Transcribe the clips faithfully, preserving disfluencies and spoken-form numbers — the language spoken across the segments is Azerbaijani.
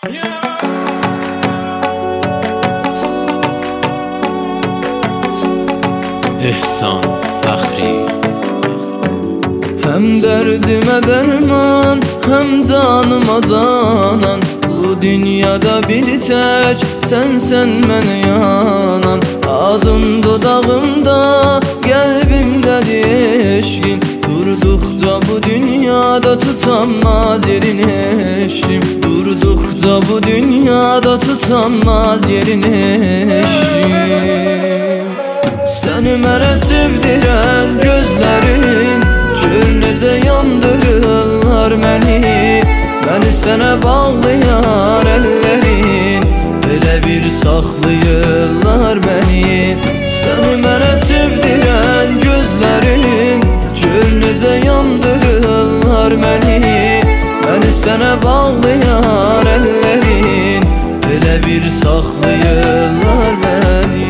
İhsan Fəxri. Hem derdime derman, hem canıma canan. Bu dünyada bir tek sen sen mene yanan. Adın dodağımda, kalbimdedir eşkin. Durdukça bu dünyada tutamaz yerin eşim. Durdukça bu dünyada tutamaz yerin eşim. Seni mənə sevdirən gözlərin, gör necə yandırırlar məni. Məni sənə bağlayan əllərin, belə bir saxlayırlar məni. Səni mənə sevdirən gözlərin, gör necə yandırırlar məni. Məni sənə bağlayan əllərin, belə bir saxlayırlar məni.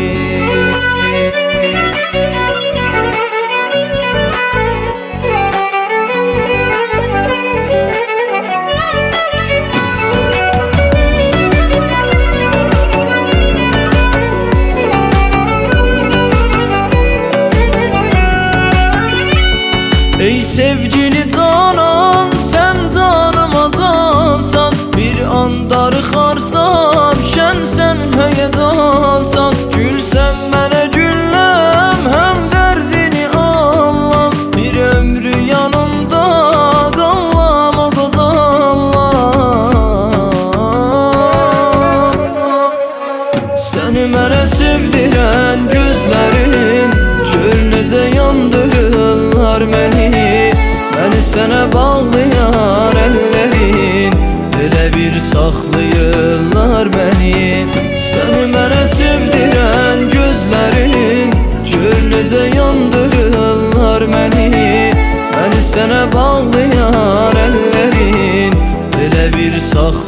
Ey sevgili canan, sen canıma cansan. Bir an darıxarsam, şən sən həyəcansan. Gülsən mənə gülləm, həm dərdini anlam. Bir ömrü yanımda qallam o qozanlam. Səni mənə sevdirən gözlərin, gör necə yandırırlar məni. Məni sənə bağlayan əllərin, belə bir saxlayırlar məni. Səni mənə sevdirən gözlərin, gör necə yandırırlar məni. Məni sənə bağlayan əllərin, belə bir saxlayırlar